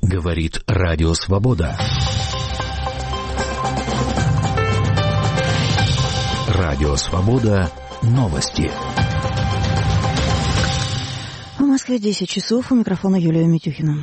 Говорит Радио Свобода. Радио Свобода. Новости. В Москве 10 часов. У микрофона Юлия Митюхина.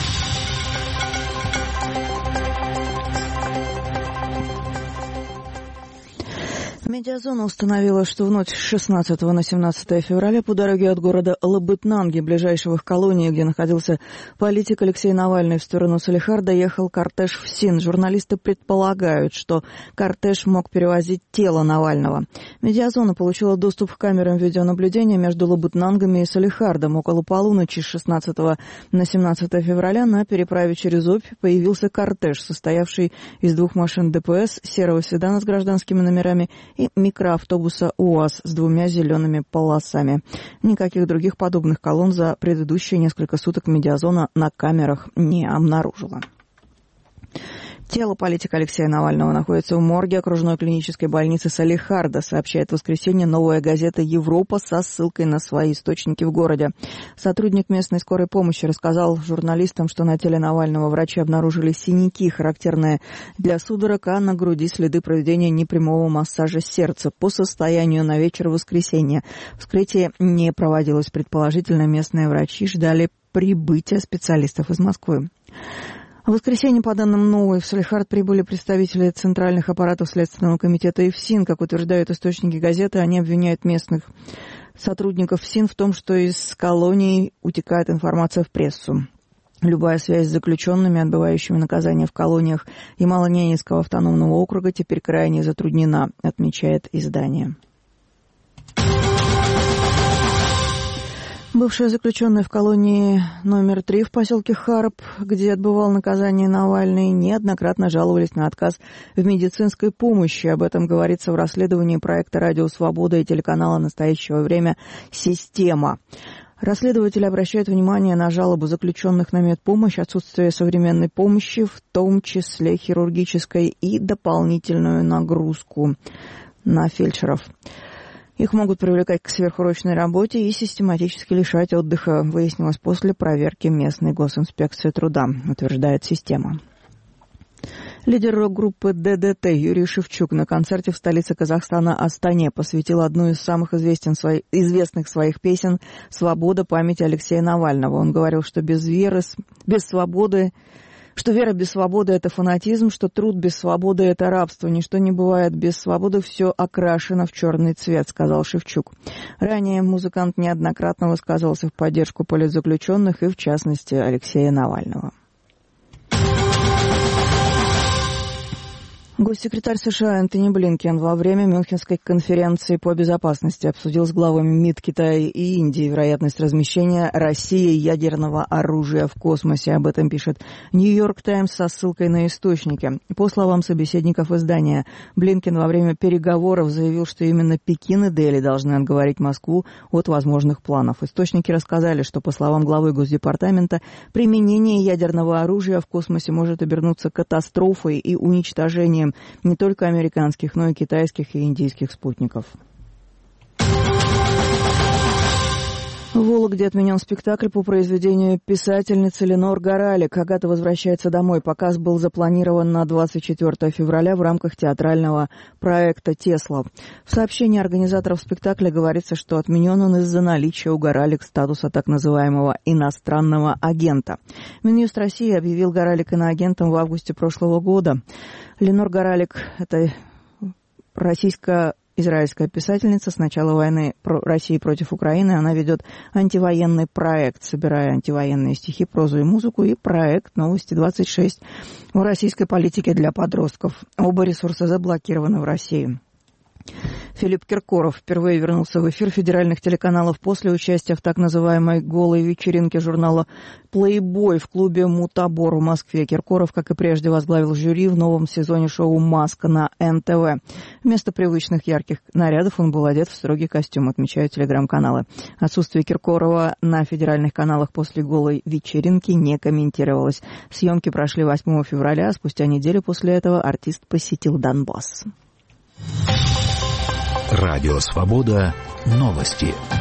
Медиазона установила, что в ночь с 16 на 17 февраля по дороге от города Лабытнанги, ближайшего к колонии, где находился политик Алексей Навальный, в сторону Салехарда ехал кортеж в СИН. Журналисты предполагают, что кортеж мог перевозить тело Навального. Медиазона получила доступ к камерам видеонаблюдения между Лабытнангами и Салехардом. Около полуночи с 16 на 17 февраля на переправе через Обь появился кортеж, состоявший из двух машин ДПС, серого седана с гражданскими номерами и микроавтобуса УАЗ с двумя зелеными полосами. Никаких других подобных колонн за предыдущие несколько суток Медиазона на камерах не обнаружила. Тело политика Алексея Навального находится в морге окружной клинической больницы Салехарда, сообщает в воскресенье «Новая газета Европа» со ссылкой на свои источники в городе. Сотрудник местной скорой помощи рассказал журналистам, что на теле Навального врачи обнаружили синяки, характерные для судорог, а на груди следы проведения непрямого массажа сердца. По состоянию на вечер воскресенья вскрытие не проводилось. Предположительно, местные врачи ждали прибытия специалистов из Москвы. В воскресенье, по данным «Новой», в Салехард прибыли представители центральных аппаратов Следственного комитета и ФСИН. Как утверждают источники газеты, они обвиняют местных сотрудников ФСИН в том, что из колонии утекает информация в прессу. Любая связь с заключенными, отбывающими наказание в колониях Ямало-Ненецкого автономного округа, теперь крайне затруднена, отмечает издание. Бывшие заключенные в колонии номер 3 в поселке Харп, где отбывал наказание Навальный, неоднократно жаловались на отказ в медицинской помощи. Об этом говорится в расследовании проекта «Радио Свобода» и телеканала «Настоящего время. Система». Расследователи обращают внимание на жалобы заключенных на медпомощь, отсутствие современной помощи, в том числе хирургической, и дополнительную нагрузку на фельдшеров. Их могут привлекать к сверхурочной работе и систематически лишать отдыха, выяснилось после проверки местной госинспекции труда, утверждает «Система». Лидер рок-группы ДДТ Юрий Шевчук на концерте в столице Казахстана Астане посвятил одну из самых известных своих песен «Свобода» памяти Алексея Навального. Он говорил, что вера без свободы – это фанатизм, что труд без свободы – это рабство. Ничто не бывает без свободы, все окрашено в черный цвет, сказал Шевчук. Ранее музыкант неоднократно высказывался в поддержку политзаключенных и, в частности, Алексея Навального. Госсекретарь США Энтони Блинкен во время Мюнхенской конференции по безопасности обсудил с главами МИД Китая и Индии вероятность размещения России ядерного оружия в космосе. Об этом пишет «Нью-Йорк Таймс» со ссылкой на источники. По словам собеседников издания, Блинкен во время переговоров заявил, что именно Пекин и Дели должны отговорить Москву от возможных планов. Источники рассказали, что, по словам главы Госдепартамента, применение ядерного оружия в космосе может обернуться катастрофой и уничтожением не только американских, но и китайских и индийских спутников. В Вологде отменен спектакль по произведению писательницы Ленор Горалик. Агата возвращается домой. Показ был запланирован на 24 февраля в рамках театрального проекта «Тесла». В сообщении организаторов спектакля говорится, что отменен он из-за наличия у Горалик статуса так называемого иностранного агента. Минюст России объявил Горалик иноагентом в августе прошлого года. Ленор Горалик – это российско-израильская писательница. С начала войны России против Украины она ведет антивоенный проект, собирая антивоенные стихи, прозу и музыку, и проект «Новости-26» о российской политике для подростков. Оба ресурса заблокированы в России. Филипп Киркоров впервые вернулся в эфир федеральных телеканалов после участия в так называемой «голой вечеринке» журнала «Плейбой» в клубе «Мутабор» в Москве. Киркоров, как и прежде, возглавил жюри в новом сезоне шоу «Маска» на НТВ. Вместо привычных ярких нарядов он был одет в строгий костюм, отмечают телеграм-каналы. Отсутствие Киркорова на федеральных каналах после «голой вечеринки» не комментировалось. Съемки прошли 8 февраля, а спустя неделю после этого артист посетил Донбасс. Радио Свобода. Новости.